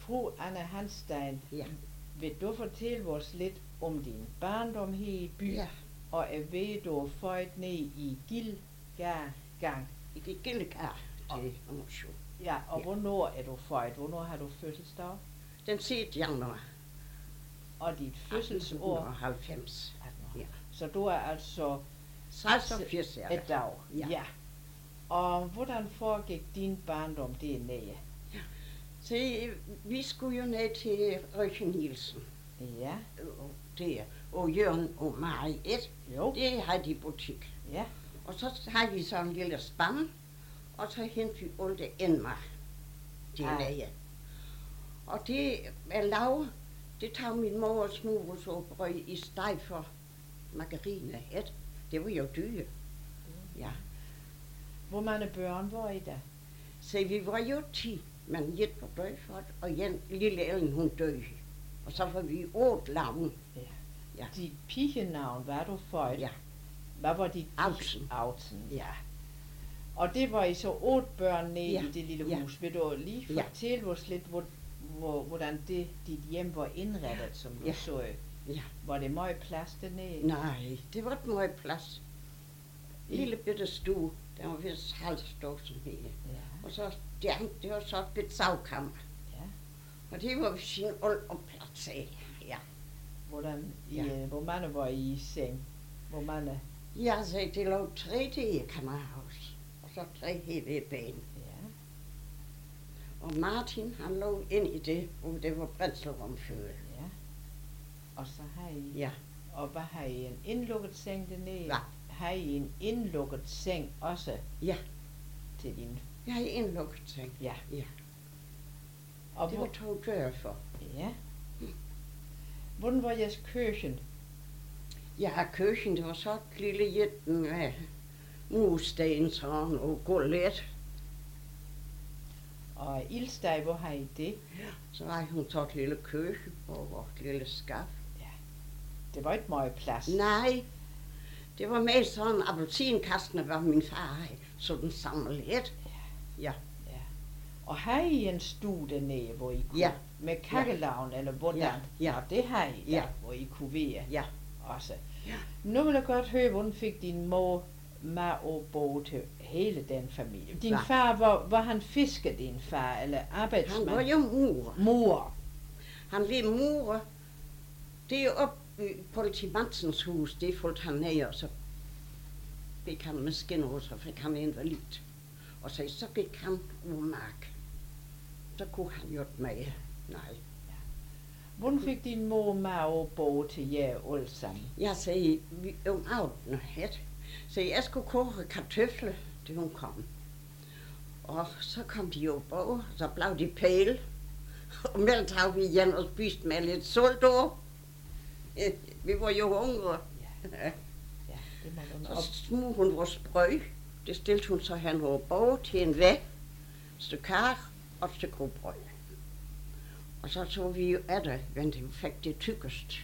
Fru Anna Hanstein, Ja. vil du fortælle os lidt om din barndom her i byen? Ja. Og jeg ved, du er født ned i Gildgang. I det Gildgar til Morsø. Ja, og Ja. hvornår er du født? Hvornår har du fødselsdag? Den 6. januar Og dit fødselsår? 1890. Ja. Så du er altså 86 er et det. dag. Ja. Og hvordan foregik din barndom dernede? Så vi skulle jo ned til Røkke Nielsen. Ja, Der. Og Jørgen og Mariet. jo, Det har de butik. ja, Og så har vi så en lille spand. Og så henter vi alt det indmad. Det Ah. er Og det er lav. Det tager min mor og smugles og brød i steg for margarine. Det var jo dyre. Ja. hvor mange børn var I der? Så vi var jo 10, men et var død for det, og en lille Ellen, hun døde. Og så var vi 8 lavn. Ja. Dit pigenavn, var du født? Ja. Hvad var dit Augsen. Augsen, ja. Ja. Og det var I så 8 børn nede Ja, i det lille ja. hus. Vil du lige Ja. fortælle os lidt, hvordan dit hjem var indrettet, som du Ja. så? Ja. Var det meget plads dernede? Nej, det var ikke meget plads. Lille bitte stue, der var vist halvstor som hele. Ja, Og så, det var så et bitte savkammer. ja. Og det var sin old og plads af. Ja. Ja. Hvor mange var I i seng? Hvor mange? Ja, så det lå 3 det kan man huske. Og så 3 hele ben. Ja. Og Martin, han lå ind i det, hvor det var brændselsrum før. Ja. Og så har I... Ja. Og hvad har I en indlukket seng dernede? Hvad? Har I en indlukket seng også? Ja. Til din... Jeg har indlukket ting. Ja. Ja. Og Det var 2 døre for. Ja. Hvordan var jeres køkken? Ja, køkken, det var så et lille hjem med mursten sådan og gulvet. Og ildsteg, hvor har I det? Så var hun så et lille køkken og et lille skab. Det var ikke meget plads. Nej, det var med sådan appelsinkasten, var min far havde, så den samlede lidt. Ja. Og har I en stue dernede, hvor I kunne... Ja. Med kakkelavn, eller hvordan? Ja, ja. Nå, det har I der, Ja. hvor I kunne være Ja. også. Ja. Nu vil jeg godt høre, hvordan fik din mor med og bo til hele den familie? Din Hva? far, var han fisker, din far, eller arbejdsmand? Han var jo murer. Mor. Han ville mure. Det er op i politimansens hus, det fulgte han ned, og så fik han med skinner, så fik han invalid. Og så gik han ud mark. Så kunne han jo ikke med. Nej. Hvordan fik din mor med og bo til jer alle sammen? Jeg sagde, vi om aftenen het. Så jeg skulle koge kartofler, til hun kom. Og så kom de jo på, og så blev de pæle. Og mellem tag vi igen og spiste med lidt sult over. Vi var jo hungre. Ja, det må du Så smug hun vores brød. Det stillede hun så hen over bog til en væg. Et stykke kage og et stykke brød. Og så tog vi jo af det, men det fik det tykkest.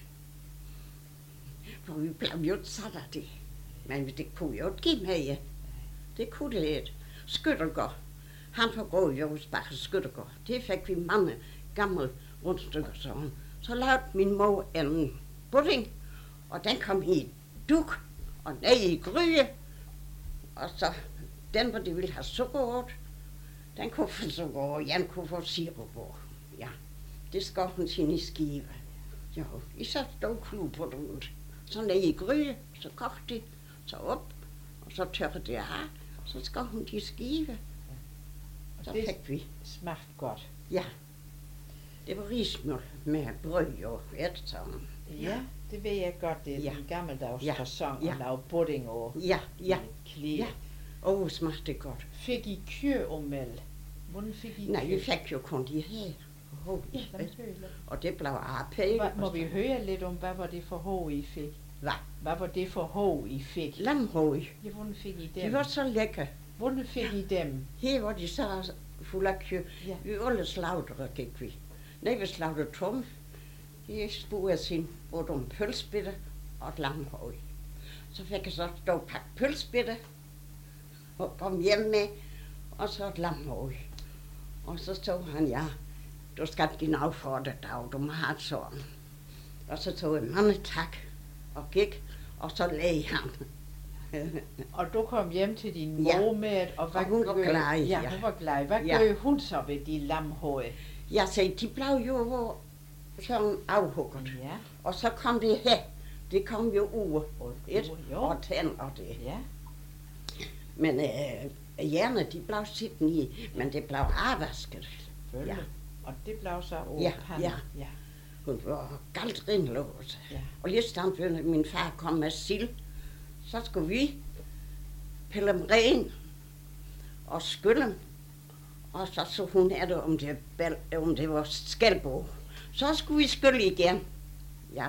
For vi blev jo ikke sat af det. Men det kunne jo ikke give med, ja. Det kunne det lidt. Skyttergård. Han får gå i Jørgensbakke Skyttergård. Det fik vi mange gamle rundstykker sådan. Så lavede min mor en pudding, og den kom i et duk og ned i gryde. Og så den, hvor de ville have sukker åt, den kunne få sukker, og Jan kunne få sirup på. Ja, det skar hun sin i skive. Jo, i så stod klub på det. Så ned i gryde, så kogte de, så op, og så tørrede det af, så skar hun de skive. Så det fik vi. smagte godt. Ja, det var rismjøl med brød og et sådan. Ja, det ved jeg godt. Det er Ja. en gammeldags Ja. fasong Ja. at lave pudding og Ja, ja, klæde. ja. Smagte det godt. Fik I køomælk? Hvordan fik I Nej, kø? vi fik jo kun de her. Ja, lad mig høre lidt. Og det blev apæl. Må vi høre lidt om, hvad var det for hår, I fik? Hvad? Hvad var det for hår, I fik? Lamhøj. Ja, hvordan fik I dem? De var så lækre. Hvordan fik I dem? Her var de så fulde af kød. Ja. Vi alle slagtere gik vi. Nej, vi slagte tom. Jeg spurgte sin både om pølsebitter og et lamhøj. Så fik jeg så stå og pakke pølsebitter og kom hjem med, og så et lamhøj. Og så stod han, ja, du skal din affordre dag, du må have sådan. Og så tog jeg mange tak og gik, og så lagde han. Og du kom hjem til din Ja. mor med, og hvad Og hun var gør- glad, Ja, ja. hun var glad. Hvad Ja. gør hun så ved de lamhøje? Jeg sagde, de blev jo sådan afhugget. Ja, Og så kom det her. Det kom jo ud. og Et jo. og tænd og det. Ja, Men hjerne, de blev siddende i, men det blev afvasket. selvfølgelig. Og det blev så over Ja, panden. ja. Ja, Hun var galt rindlås. ja. Og lige stand før min far kom med sild, så skulle vi pille dem ren og skylle dem. Og så hun er det, om det var skælbog. Så skulle vi skylle igen. Ja.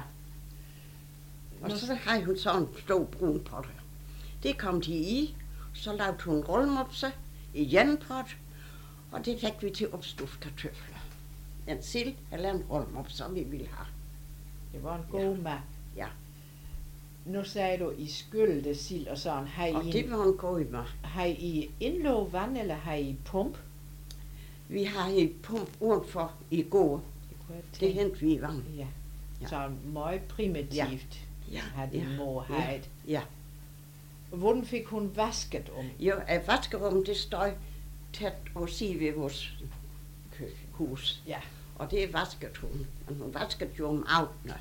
Og så havde hun sådan en stor brun pot. Det kom de i. Så lavede hun rullemopse i en pot. Og det fik vi til opstuft kartøfler. En sild eller en rullemopse, som vi ville have. Det var en god mad. Ja. Nu sagde du, I skyldte sild og sådan. Og det var en god mad. Har I indlå vand, eller har I pump? Vi har et pump udenfor i går. Det kunne jeg Det tænke. hentede vi i vand. Ja. Ja. Så meget primitivt Ja. har din Ja. mor Ja. haft. Ja. Hvordan fik hun vasket om? Jo, vaskerummet, det står tæt og sige ved vores hus. Ja. Og det er vasket hun. Men hun vaskede jo om aftenen.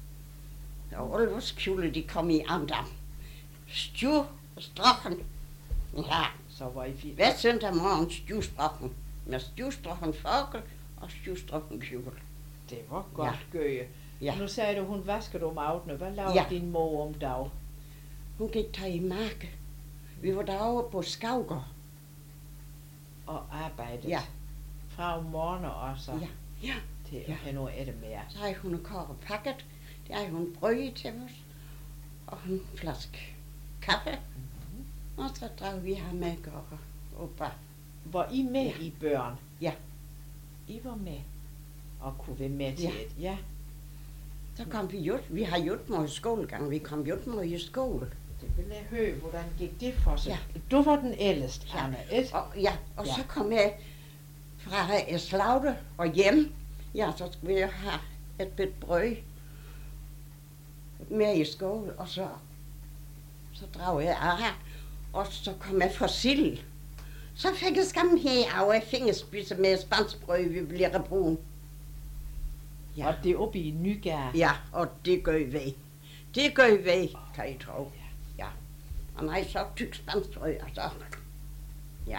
Og alle vores kjole, de kom i andam. Stjurstraffen. Ja. Så var I fint. Hver søndag morgen stjurstraffen. Med stjurstraffen fogel og stjurstraffen kjole. Det var godt gøje. Ja. Nu sagde du, hun vaskede om aftenen. Hvad lavede Ja. din mor om dag? Hun gik tage i marken. Vi var derovre på Skavgård. Og arbejdede. Ja. Fra om morgenen og så Ja. Ja. til Ja. hen over eftermiddag. Så havde hun en kår pakket. Der havde hun brød til os. Og en flaske kaffe. Og så drev vi ham med og bare. Var I med Ja. i børn? Ja. I var med. Og kunne være med til Ja. det. Ja. Så kom vi jo. Vi har gjort meget skolegang. Vi kom jo meget i skole. Det vil jeg høre, hvordan gik det for sig? Ja. Du var den ældste, Ja. Anne, ikke? Og Ja. så kom jeg fra Slagte og hjem. Ja, så skulle jeg have et bit brød med i skole. Og så drog jeg af. Og så kom jeg for sild. Så fik jeg skam her og jeg fingerspidser med spansbrød, vi bliver brun. Ja. Og det er oppe i Nygade. Ja, og det gør vi. Det gør vi, kan I tro. Ja. Og nej, så tyk spansbrød, og så. Ja,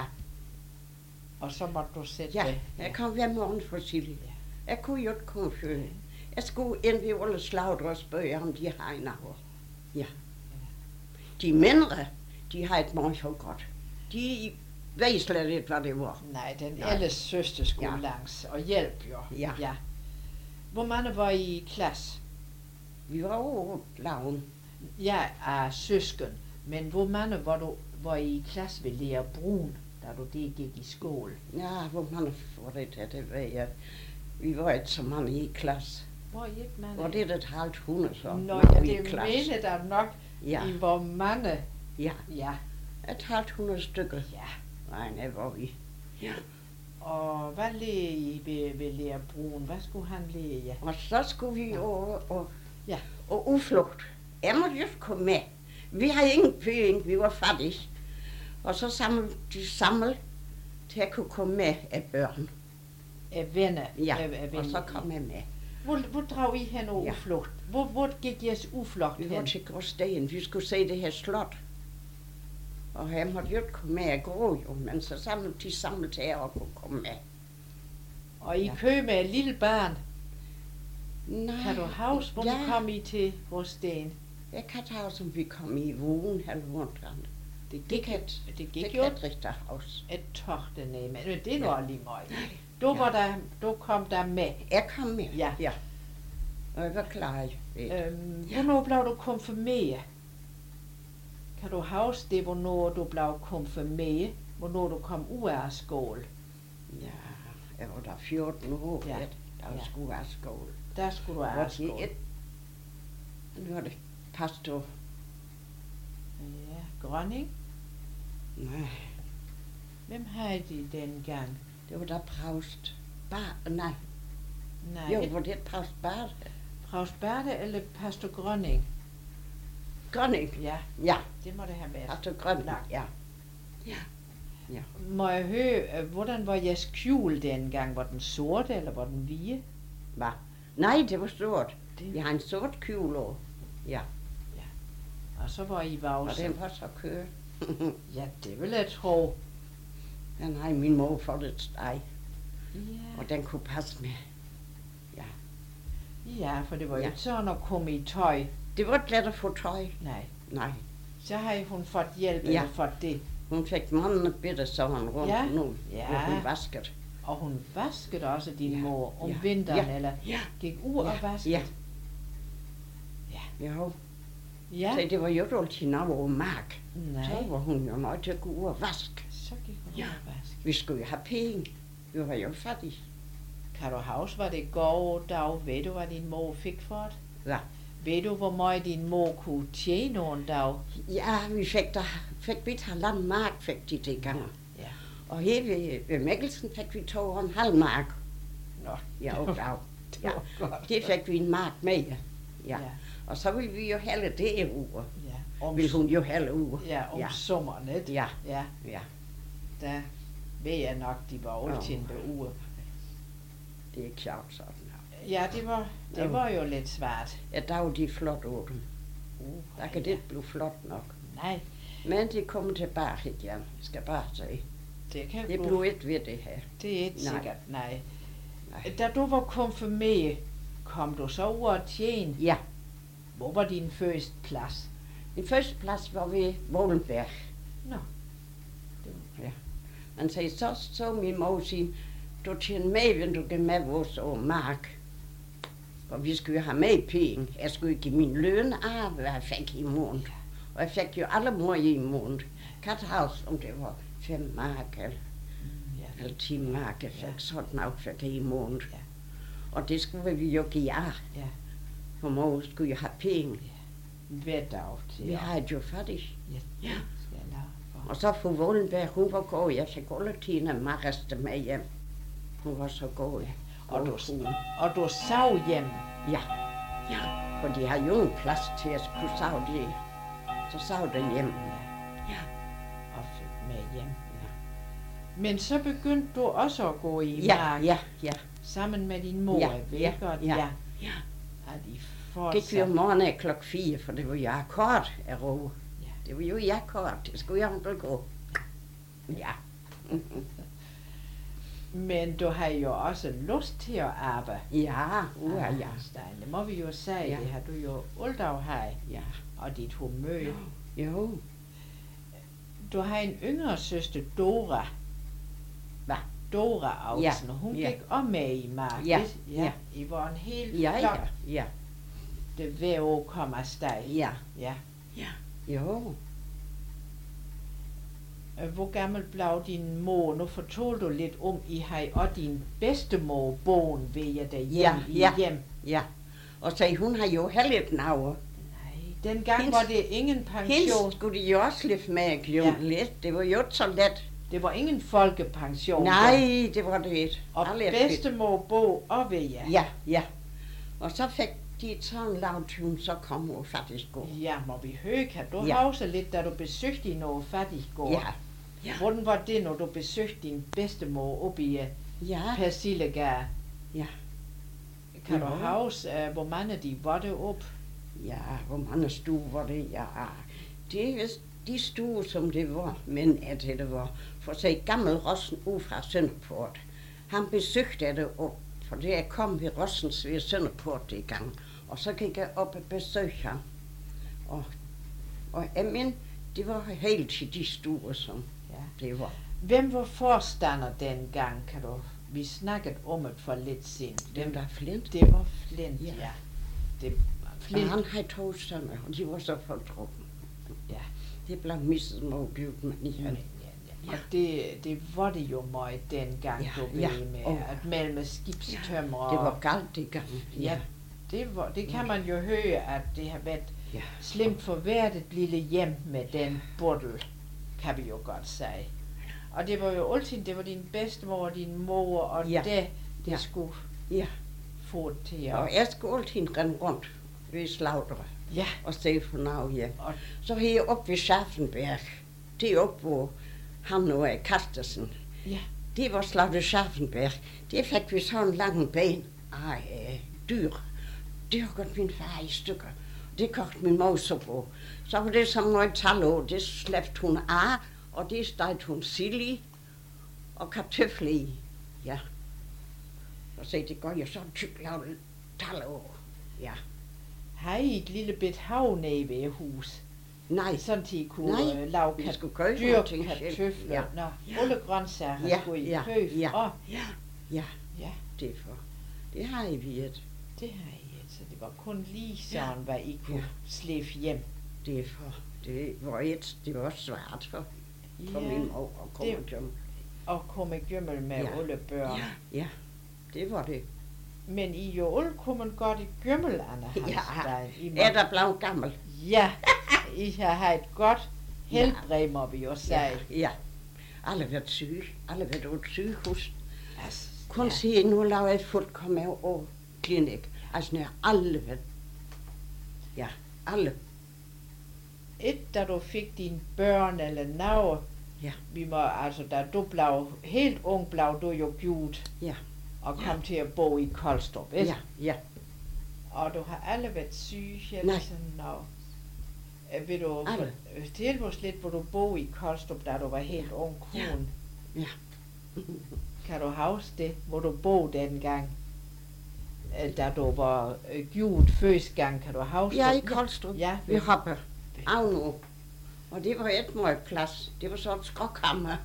Og så måtte du sætte ja. det. Jeg kom hver morgen for sild. Ja. Jeg kunne jo ikke komme før. Jeg skulle ind ved alle slagter og spørge, om de har en af. Ja. De mindre, de har et meget for godt. De ved slet ikke, hvad det var. Nej, den Nej. ældste søster skulle Ja. langs og hjælpe jo. Ja. Hvor mange var I i klasse? Vi var over laven. Jeg er søsken, men hvor mange var I i klasse ved Lea Brun, da du det gik i skole? Ja, hvor mange var det ved jeg. Vi var ikke så mange i klasse. Hvor I ikke mange? Var det et halvt hundrede så? Nå, var ja, vi i det klasse. mener der nok. Ja, I var mange. ja. Ja, Et halvt hundrede stykker. ja. Nej, det var vi. Ja. Og hvad læge I ved Lea Brun? Hvad skulle han læge? Ja. Og så skulle vi over Ja. og udflugt. Jeg måtte jo komme med. Vi havde ingen penge, vi var fattige. Og så samlede til at kunne komme med af børn. Venner. Ja, og så kom jeg med. Hvor drog I hen og Ja. uflugt? Hvor gik jeres uflugt Vi var hen? til Gråsten, vi skulle se det her slot. Og jeg måtte jo ikke komme med at gå jo, men så samlede til at kunne komme med. Og I Ja. kø med et lille barn. Nej, Kan du huske, hvor ja. kom I til Gråsten? Jeg kan tage, som vi kom i vågen halvvåndland. Det Det gik, kan det det gik kan jo et rigtigt hus. et togt dernede, men det er Ja. noget lige meget. Du kom der med. Jeg kom med. Ja. Ja. Og jeg var klar. Ja. Hvornår blev du konfirmeret? Kan du huske det, hvornår du blev konfirmeret? Hvornår du kom ud af skole? Ja, jeg var der 14 år, Ja. ja. Der Ja. skulle være skole. Der skulle du Hvor af de skole. nu var det pastor. Ja, Grønning. Nej, Hvem havde de dengang? det var der provst. Nej, Nej, Jo, hvor det er Provst Barte. Provst Berte eller Pastor Grønning? Grønning. Ja, Ja, det må det have været. Pastor Grønning, ja. Må jeg høre, hvordan var jeres kjole dengang? Var den sorte, eller var den hvide? Hvad? Nej, det var stort. Det- Jeg har en sort kjole på. Ja, Og så var I og vavse. den var så kørt. Ja, det vil jeg tro. Den har min mor fået et steg, Ja, og den kunne passe med. ja, for det var jo Ja. ikke sådan at komme i tøj. Det var ikke let at få tøj. Nej, Nej, så har hun fået hjælp, Ja. eller fået det. hun fik mange bitte sådan rundt Ja. nu, Ja. hvor hun vaskede. Og hun vaskede også din Ja, mor om ja, vinteren, ja, eller ja, gik ud og vaskede. Ja. Ja. Jo, Ja. så det var jo ikke altid noget over mark. Nej, Så var hun jo nødt til at gå ud og vaske. så gik hun Ja. ud og vaskede. Vi skulle jo have penge. Vi var jo fattige. Kan du huske, hvad det går dag? Ved du, hvad din mor fik for det? Ja. Ved du, hvor meget din mor kunne tjene en dag? Ja, vi fik vi et halvandet mark, fik de det gang. Ja. Og her ved Mikkelsen fik vi 2,5 mark. Nå, Ja, og dag. det Ja. var godt. Det fik vi en mark med. Ja. Ja, Og så ville vi jo hælde det uge. ja. Ville hun jo hælde uge. Ja, om Ja. sommeren, ikke? Ja, Ja, ja. der ved jeg nok, de var altid en uge. Det er ikke sjovt sådan. Ja, det Ja. var jo lidt svært. Ja, der var de flot over dem. Der kan ja. det ikke blive flot nok. Nej, Men det kommer tilbage igen. Jeg skal bare sige. det kan Det du. blev ikke ved det her. Det er ikke Nej. sikkert, nej. Nej. Da du var konfirmeret, kom du så ud og tjene. Ja, Hvor var din første plads? den første plads var ved Volenberg. Nå. Han sagde, så min mor sige, du tjener med, hvis du går med vores mark. Og vi skulle jo have med penge. Jeg skulle jo give min løn af, hvad jeg fik i måned. Og jeg fik jo alle mor i måned. Kathaus, om det var 5 mark Ja. eller 10 mark, jeg fik sådan noget, fik jeg i måned. Ja. Og det skulle vi jo give af. Ja. For mor skulle jo have penge. Hver dag til. Vi har det jo fattigt. Ja, Ja. det skal jeg lade for. Og så fru Volenberg, hun var god. Jeg fik alle Tina Mariste med hjem. Hun var så god. Og du, hun. og du sov hjem. Ja, ja. For de har jo en plads til at kunne sove det. Så sov det hjem. Ja. Og fik med hjem. Men så begyndte du også at gå i Ja, mark ja, ja. sammen med din mor, Ja, ved ja, godt? ja. Ja. Ja. Og de Gik vi fortsatte. om morgenen klokken 4, for det var jo akkord af ro. Ja. Det var jo i akkord, det skulle jeg ikke gå. Ja. Men du har jo også lyst til at arbejde. Ja, ja. Stein, det må vi jo sige. Ja. Det har du jo altid have. Ja. Og dit humør. Jo. Du har en yngre søster, Dora. Hvad? Dora Auksen. Ja, Hun ja. gik også med i mark. Ja, ikke? ja. I var en hel Ja, flok, ja, ja. der hver år kom afsted. Ja. Ja. Jo. Hvor gammel blev din mor? Nu fortalte du lidt om, I har og din bedstemor boen ved jer derhjemme i Ja. hjem. Ja. Og så hun har jo heller et navn. Nej, dengang Hendes- var det ingen Hende pension. skulle de jo også lidt med gjort Ja. lidt. Det var jo ikke så let. Det var ingen folkepension. Nej, det var det ikke. Og Aldrig. bedstemor bo og ved jer. Ja, ja. Og så fik de sådan lavt til hun, så kom hun faktisk gå. Ja, må vi høre, kan du Ja. huske lidt, da du besøgte noget fattiggård? Ja. Ja. Hvordan var det, når du besøgte din bedstemor oppe i Ja. Persillegade? Ja. Kan du Ja. huske, hvor mange de var deroppe? Ja, hvor mange stuer var det? Ja, det er vist de stuer, som det var, men at det var. For at se gammel Rossen ud fra Sønderport. Han besøgte det op, for det kom ved Rossens ved Sønderport i gang. Og så gik jeg op og besøgte ham. Og jeg mener, det var helt til de stuer, som Ja. det var. Hvem var forstander dengang, kan du? Vi snakkede om det for lidt siden. Dem der Flint. Det var Flint, Ja. ja. Det var Og Flint. han havde 2 sønner, og de var så fortrukne. Ja. Det blev mistet målgivet, men Ja, igen. ja. Og det var det jo meget dengang, Ja, du ved ja. med Åh. at mellem skibstømmer. Det var galt det gang. Ja, det kan man jo høre, at det har været Ja. slemt for hvert et lille hjem med den bordel, kan vi jo godt sige. Og det var jo altid, det var din bedstemor og din mor, og Ja. det Ja. skulle Ja. få det til Og at... jeg skulle altid rende rundt ved slagtere Ja, og se for noget hjem. og Så var jeg oppe ved Schaffenberg. Det er oppe, hvor han og Karstensen. ja, Det var slagter Schaffenberg. Det fik vi sådan lange ben. Dyr. Det har godt min far i stykker. Det kogte min mor så på. Så var det som noget talå. Det slæbte hun af, og det stegte hun sild i og kartofler i. Ja. Og se, det går jo sådan tyk lavet talå. Ja. har I et lille bit hav nede ved hus? Nej. Sådan til I kunne Nej, lave vi skulle købe dyr, nogle ting selv. kartofler. Ja. Nå, Ja. alle grøntsager Ja, skulle I ja, købe. ja. Åh, Ja, ja, det er for. Det har I videt. det har I. Så det var kun lige sådan, hvad I kunne Ja. slæbe hjem. Det er for. Det var også svært for min mor at komme det- til. Og komme gømmel med Ja. alle børn. Ja, det var det. Men I jo alle kunne godt i gømmel, Anna Hanstein. I må- Er der blevet gammel? Ja, I har et godt helbred, må vi jo sige. Ja. Alle været syge. Alle været på et sygehus. Altså, Kun se, nu laver jeg fuldkommen over klinik. Altså, når alle været. Ja, alle. Et, da du fik dine børn eller noget, Ja. vi må, altså, da du blev helt ung, blev du jo givet Ja. og kom til at bo i Koldstrup, ikke? Ja, ja. Og du har alle været syge, Nej. eller sådan noget. Vil du Alle. fortælle os lidt, hvor du boede i Koldstrup, da du var helt ung kone? Ja. Kan du huske det, hvor du boede dengang? Da du var givet første gang, kan du huske Jeg er i det? Koldstrup. Ja, Vi hopper af nu. Og det var et meget plads. Det var så et skråkammer.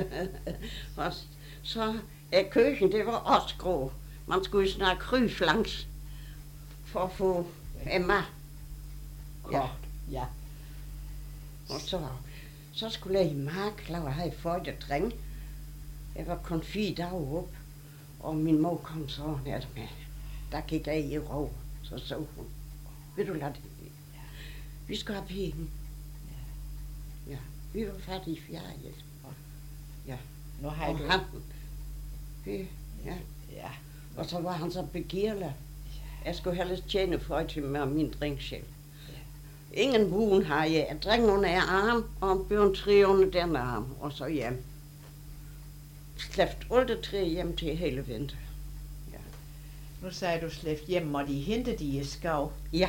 Og så køkken, det var også grå. Man skulle jo snart krybe langs for at få Emma. Ja. Ja. Og så skulle jeg i mark, lave jeg fået et dreng. Jeg var kun 4 dage op, og min mor kom så ned med. Der gik jeg i ro, så hun. Vil du lade det? Vi skal have penge. Ja, vi var færdige i fjerde. Ja, Nu har og du... han. Ja, Ja. og så var han så begærlig. Jeg skulle helst tjene for til med min dreng selv. Ingen vun har jeg. Jeg dreng under arm, og en børn 3 under den arm, og så hjem. Slæft alle 3 hjem til hele vinter. Nu sagde du slæft hjem, og de hentede de i skav. Ja,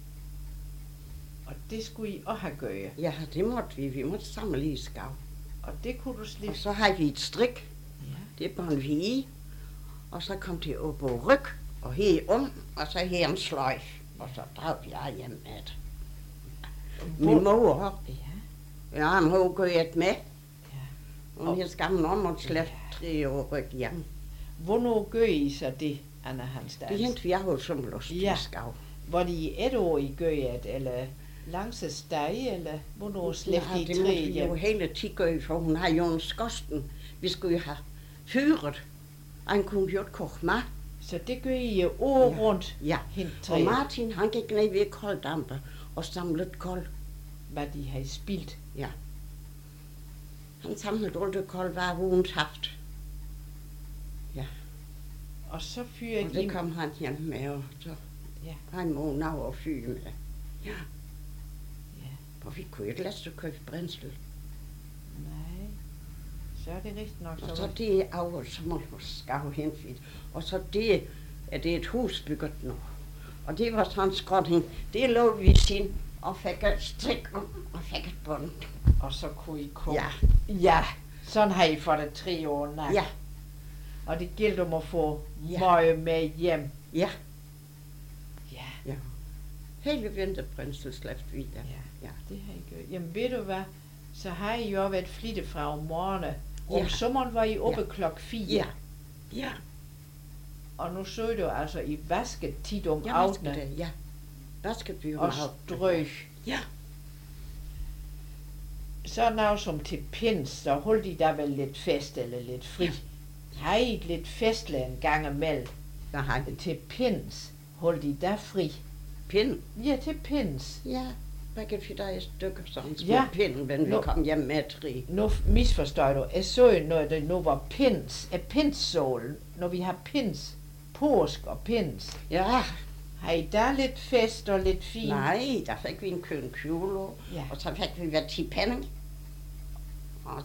Og det skulle I også have gjort. ja, det måtte vi. Vi måtte samle i skav. Og det kunne du Og slippe. så har vi et strik. Ja. Det er en vige. Og så kom det op på ryg, og her om, og så her en sløjf. Og så drog jeg hjem med det. Min mor, Ja. ja, hun har gået med. Ja. Hun har skammen om at slæfte 3 år ryg hjem. Hvornår gør I så det, Anna Hanstein? Det hentede vi af som lyst Ja. i skav. Var de et år I gør det, eller langs et steg, eller hvornår slæfte Ja, I det 3 måtte vi jo hjem? hele tiden gøre, for hun har jo en skosten. Vi skulle jo have fyret. Han kunne jo ikke koge mad. Så det gør I jo år Ja. rundt, Ja. hent Og 3, Martin, han gik ned ved kolddamper og samlede kold. hvad de har spildt. Han samlede alt det kold, hvad ugens haft. Og så Og fyrede I... det kom han hjem med, og så Ja. han må nav og fyre med. Ja. Ja. Og vi kunne ikke lade sig købe brændsel. Nej, så er det rigtigt nok. Og så det af, så må man skaffe hen vidt. Og så det, at det er et hus bygget nu. Og det var sådan en skråning. Det lå vi sin og fik et strik om og fik et bånd. Og så kunne I komme. Ja, Ja, sådan har I fået det 3 år. Nej. ja, Og det gælder om at få Ja. meget med hjem. ja. Ja, Hele vinterbrændsel slæbte vi der. ja, Ja. det har I gjort. Jamen ved du hvad, så har I jo været flittig fra om morgenen. Om Ja. sommeren var I oppe klokken 4. Ja. Ja. Og nu så du altså, I vasket tit om Jeg vaskede aftenen det, ja. Vaskede vi jo og meget. strøg. Ja. Så noget som til pins, så holdt I der vel lidt fest eller lidt fri. Ja. Har I et lidt festlig en gang imellem? Der har vi Til pins holdt I der fri? pind. Ja, til pins. Ja. Der kan vi der et stykke sådan små Ja. pind, men vi Nå. kom hjem med 3. Nu misforstår du. Jeg så jo noget, der nu var pins. Pinssålen, når vi har pins påsk og pins. Ja, Har I der lidt fest og lidt fint? nej, der fik vi en køn kjole, Ja. og så fik vi hver 10 penge. Og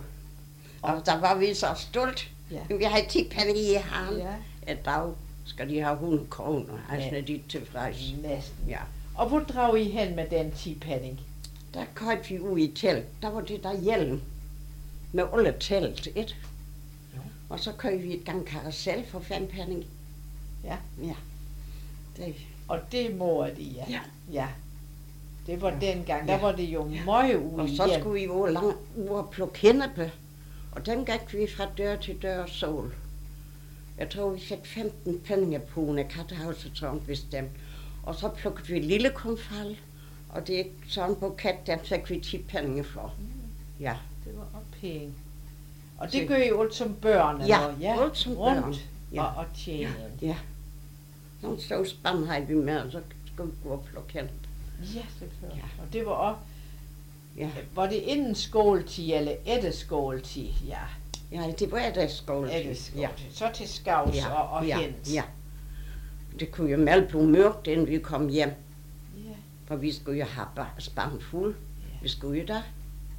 der var vi så stolt. Ja. Vi havde 10 penge i hånden. Ja, Et dag skal de have 100 kroner, altså Ja. er de tilfreds. næsten. Ja. Og hvor drag I hen med den 10 penning? Der købte vi ud i telt. Der var det der hjelm med alle telt, et. Jo. Og så købte vi et gang karusel for 5 penge. Ja. Ja. Det, Og det måede I, ja. ja. Ja. Det var Ja. dengang, Ja. der var det jo meget Og ude så hjem. skulle vi jo lang uger plukke hennebe. Og den gik vi fra dør til dør sol. Jeg tror, vi fik 15 penge på en kattehavsetårn bestemt. Og så plukkede vi lille komfal. Og det er sådan på kat, den fik vi 10 penge for. Ja. Det var også penge. Og Se. det gør I alt som børn, Ja, eller? alt som rundt børn. Ja. og tjene. Ja. Sådan så spand havde vi med, og så skulle vi gå og plukke hen. Ja, selvfølgelig. Ja. Og det var også, Ja. var det inden skoletid eller efter skoletid? Ja, Ja, det var det skole. efter skoletid. Så til skavs Ja, og ja, hens. ja. Det kunne jo meldt blive mørkt, inden vi kom hjem. Ja. For vi skulle jo have spand fuld. Vi skulle jo der.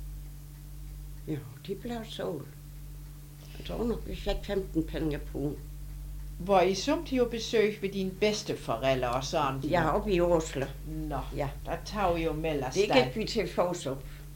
Ja, de blev sol. Jeg tror nok, vi fik 15 penge på. Var I samtidig besøg ved dine bedsteforældre og sådan? Ja, oppe i Oslo. Nå, Ja. der tager I jo med Det afsted. gik vi til Fosup.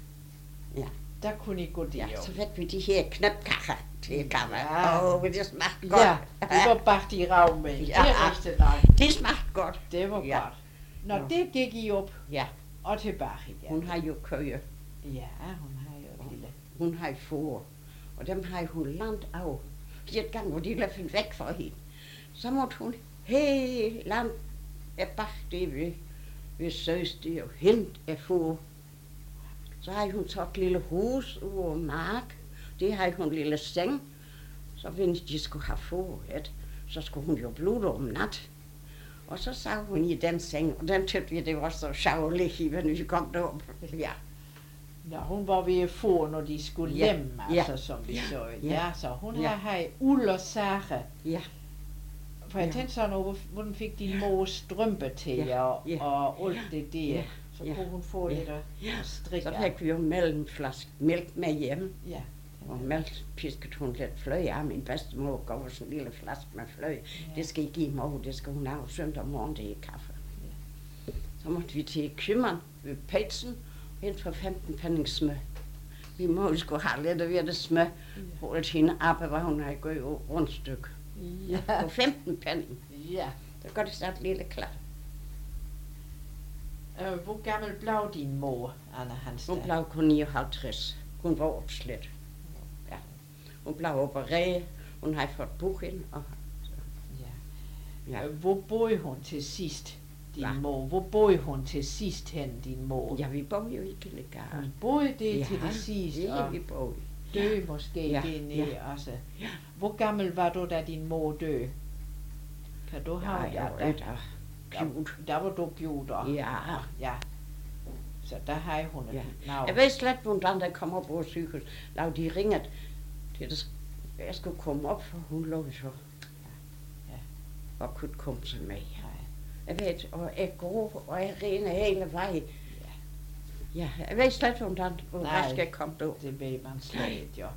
Der kunne I gå det Ja, jo. så fik vi de her knæpkager til kaffe. Ja. Det smagte godt. Ja, det var bagt i ravmælk. Det Ja. er rigtig dejligt. Det smagte godt. Det var Ja. godt. Nå, Nå. det gik I op Ja, og tilbage igen. hun har jo køje. Ja, hun har jo et lille... Hun har får. Og dem har hun langt af. Et gang, hvor de lader finde væk fra hende. Så måtte hun helt langt bag det ved Søstig og hente af får. Så har hun taget et lille hus over mark. Det har hun en lille seng. Så hvis de skulle have fået, så skulle hun jo bløde om nat. Og så sad hun i den seng, og den tøtte vi, det var så sjovligt, når vi kom derop. Ja. Nå, hun var ved at få, når de skulle Ja, hjem, ja, altså, som vi ja, så. ja, Ja, så hun ja. har haft uld og sager. Ja. For jeg Ja. tænkte sådan over, hvordan fik din mor strømpe til Ja, og, ja. og alt det der. Ja, Så ja, kunne hun få ja, lidt at strikke. Så fik vi jo mellemflaske mælk med hjem. Ja. Og mælk piskede hun lidt fløj af. Min bedstemor gav os en lille flaske med fløj. Ja. Det skal I give mor, det skal hun have søndag morgen, det er kaffe. Så måtte vi til købmand ved Petersen og hente for 15 penge smør. Vi må jo skulle have lidt af det smør. Hvor hende arbejde, hvor hun havde gået rundt stykke. Ja. For 15 penge. Ja. Så går det snart lille klart. Hvor gammel blev din mor, Anna Hanstad? Hun blev kun 59. Hun var opslidt. Ja. Hun blev opereret. Hun har fået bukken. Og Ja. ja. Hvor boede hun til sidst, din Hva? mor? Hvor boede hun til sidst hen, din mor? Ja, vi bor jo i Kildegard. Hun boede det Ja, til det sidste, det og vi bor i. døde måske Ja, dernede ja. også. Ja. Hvor gammel var du, da din mor døde? Kan du Ja, have jeg var da cute. Der var du gjort, og Ja. ja. Så der har hun et Ja. navn. Jeg ved slet, hvordan der kom op på sygehus. Lav de ringede til det, jeg skulle komme op, for hun lå så. Ja. Og kunne komme til mig. Nej. Jeg ved, og jeg går, og jeg render hele vejen. Ja, jeg ved slet, hvordan Nej. skal jeg komme derop. Det ved man slet ikke, jo.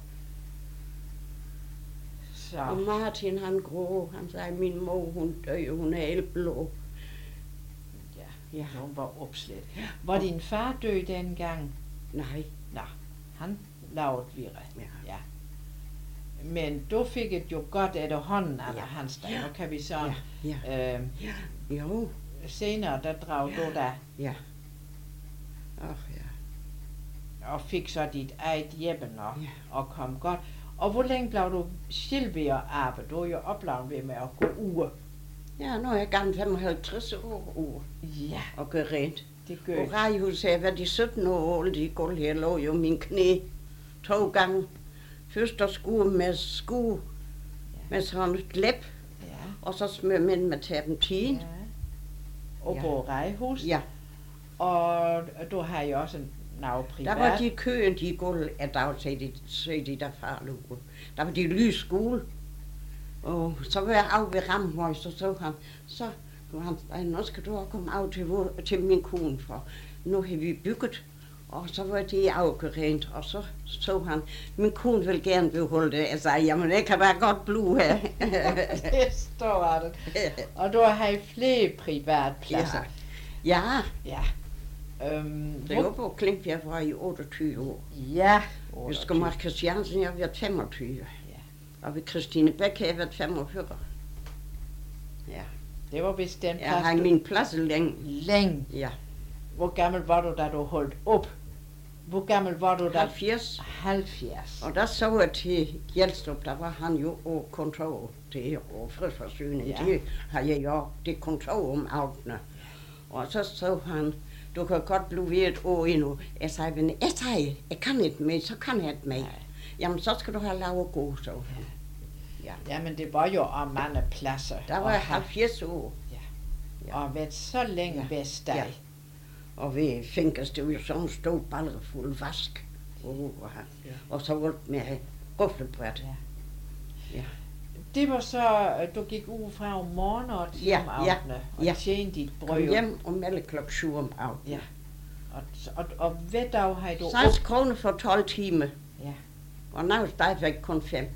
Så, Og Martin, han grå, han sagde, min mor, hun døde, hun er helt blå. ja, Ja. hun var opslidt. Var din far død dengang? Nej. Han lavede virre. Ja. Ja. Men du fik det jo godt efterhånden, Anna Ja. Hanstad. Ja. Nu kan vi så... Ja. Jo. Senere, der drag du da Ja. Ach ja. og fik så dit eget hjem og, Ja. og kom godt. Og hvor længe blev du selv ved at arbejde? Du er jo oplevet ved med at gå ude. Ja, nu er jeg gammel 55 år ude Ja, og gør rent. det gør Og Rejhuset, jeg var de 17 år old i gulv her, lå jo min knæ 2 gange. Først der skulle med skue, med sådan et læb, Ja, og så smør med terpentin. ja. Og Ja. på Rejhus. Ja, Og du har jo også noget privat. der var de køen, de gulv, at der var de der farlige. Der var de lys skole. Og så var jeg af ved Ramhøj, så han, så han, nu skal du også komme af til min kone, for nu har vi bygget. Og så var det afgerent, og så han, min kone vil gerne beholde det. Jeg sagde, jamen det kan være godt blive her. Det står det. Og du har flere privatpladser. Ja. Ja. Det var på Klinkbjerg, var i 28 år. Ja. Vi skal Mark Christiansen, jeg har været 25. Ja. Og ved Christine Bæk har jeg været 45. Ja. Det var vist den plads, jeg har min plads længe. Ja. Hvor gammel var du, da du holdt op? Hvor gammel var du da? 70. 70. Og der så jeg til Hjelstrup, der var han jo på kontor til friforsyning. Ja. Det har jeg jo det kontor om aftene. Og så han, du kan godt blive ved et år endnu. Jeg sagde, jeg kan ikke med, så kan jeg ikke med. Jamen, så skal du have lavet god, så. Ja. Jamen, det var jo om mange pladser. Der var jeg 70 år. Ja. Og været så længe vestdag. Ja. Og ved Finkers, det var jo sådan en stor ballerfuld vask. Og så var det med ruffelbræt. Ja. Det var så, du gik ud fra om morgenen og til om aftenen, og tjente dit brød. Kom hjem og melde klokken 7 om aftenen. Ja. Og hvad dag har du 6 kroner for 12 timer. Ja. Og nu er det stadigvæk kun 5.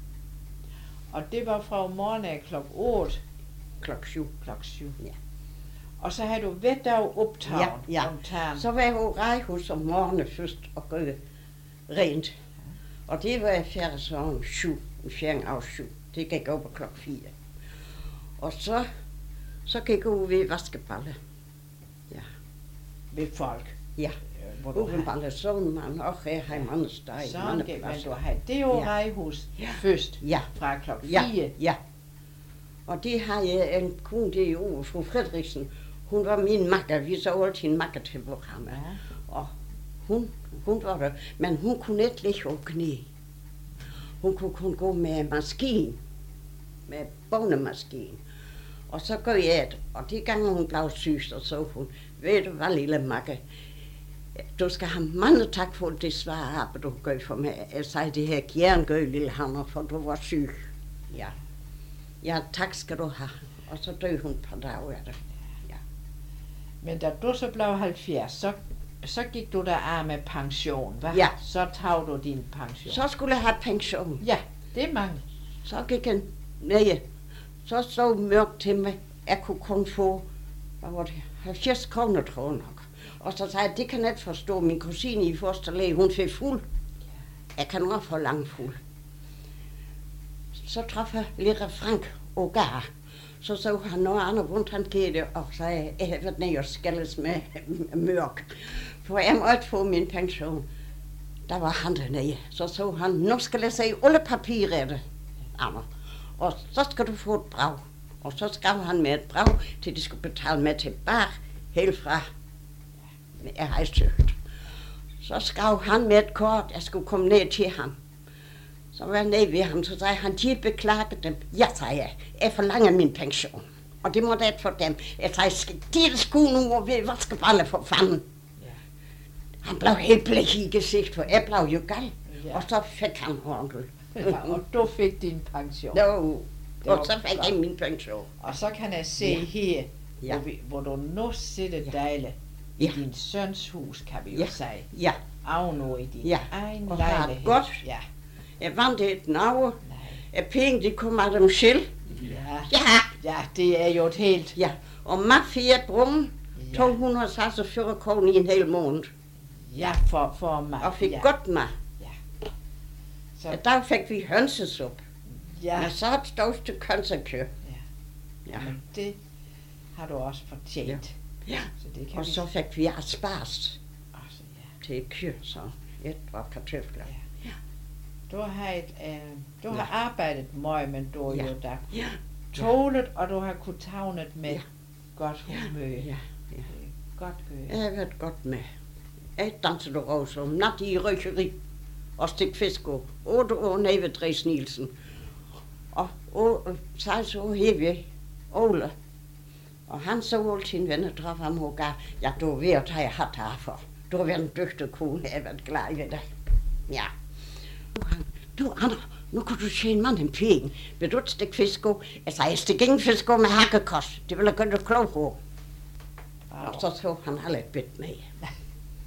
Og det var fra om morgenen klokken 8. Klokken 7. Klokken 7. Ja. Og så havde du hver dag optaget om tagen. Så var jeg på Rejhus om morgenen først og gøre rent. Og det var jeg færdig så om 7, en fjern af 7. Det gik op på klokken 4. Og så gik jeg ud ved vaskeballe. Ja. Ved folk? Ja. Udenballe, sådan man også har i mange steder. Sådan gik man, du havde det jo Rejhus først fra klokken 4. Ja. Og det har jeg en kone, det er jo fru Frederiksen. Hun var min makker, vi så altid en makker til programmet. Ja. Og hun var der, men hun kunne ikke ligge på knæ. Hun kunne kun gå med maskine, med bognemaskine. Og så gør jeg det, og de gange hun blev syg, så hun, ved du hvad lille makke, du skal have mange tak for det svære arbejde, du gør for mig. Jeg sagde, det her gerne gør, lille Hanna, for du var syg. Ja. Ja, tak skal du have. Og så døde hun et par dage af det. Ja. Men da du så blev 70, så gik du der af med pension, hva? Ja. Så tog du din pension. Så skulle jeg have pension. Ja, det er mange. Så gik jeg ned. Så mørkt til mig. Jeg kunne kun få, hvad var det, 70 kroner, tror jeg nok. Og så sagde jeg, det kan jeg ikke forstå. Min kusine i fosterlæge, hun fik fuld. Jeg kan også få langt fuld. Så traf jeg lille Frank og Gar. Så han noget andet rundt, han gav det, og sagde, jeg har været nede og skældes med mørk. For jeg måtte få min pension. Der var han dernede. Så han, nu skal jeg se alle papirer, Anna. Og så skal du få et brev. Og så skrev han med et brev, til de skulle betale med tilbage, helt fra. Jeg har søgt. Så skrev han med et kort, jeg skulle komme ned til ham. Så var jeg nede ved ham, så sagde han, de beklagede dem. Ja, sagde jeg forlanger min pension. Og det måtte jeg ikke for dem. Jeg sagde, de skulle nu og ved vaskeballe for fanden. Ja. Han blev helt blæk i gesigt, for jeg blev jo gal. Ja. Og så fik han håndel. Ja, og du fik din pension. No. Og så fik jeg min pension. Og så kan jeg se her, hvor du nu sidder dejligt i din søns hus, kan vi jo sige. Ja. Avno i din egen lejlighed. Godt. Ja. Jeg vandt et navn. Penge, de kom af dem selv. Ja, det er jo et helt. Ja, og mig fik et brun, 246 kroner i en hel måned. Ja, for mig. Og fik godt mig. Ja. Så der fik vi hønsesup. Ja. Men så et stort stykke hønsekød. Ja. Men det har du også fortjent. Ja. Så det kan og så fik vi asparges til kød, så et var kartofler. Ja. Du har arbejdet meget, men du er jo der tålet, og du har kunnet tavnet med godt humør. Ja. Godt gøy. Jeg har været godt med. Jeg dansede også om nat i røgeri og stik fisk op. 8 år nede ved Dres Nielsen. Og så hævde Ole. Og han så alle sine venner draf ham og gav, ja, du er ved at tage hat herfor. Du har været en dygtig kone, jeg har været glad ved dig. Ja. Du, Anna, nu kan du tjene mange penge. Vil du stikke fisko? Jeg sagde, jeg stikker ingen fisko med hakkekost. Det vil jeg gøre dig klog på. Og så tog han heller et bit med.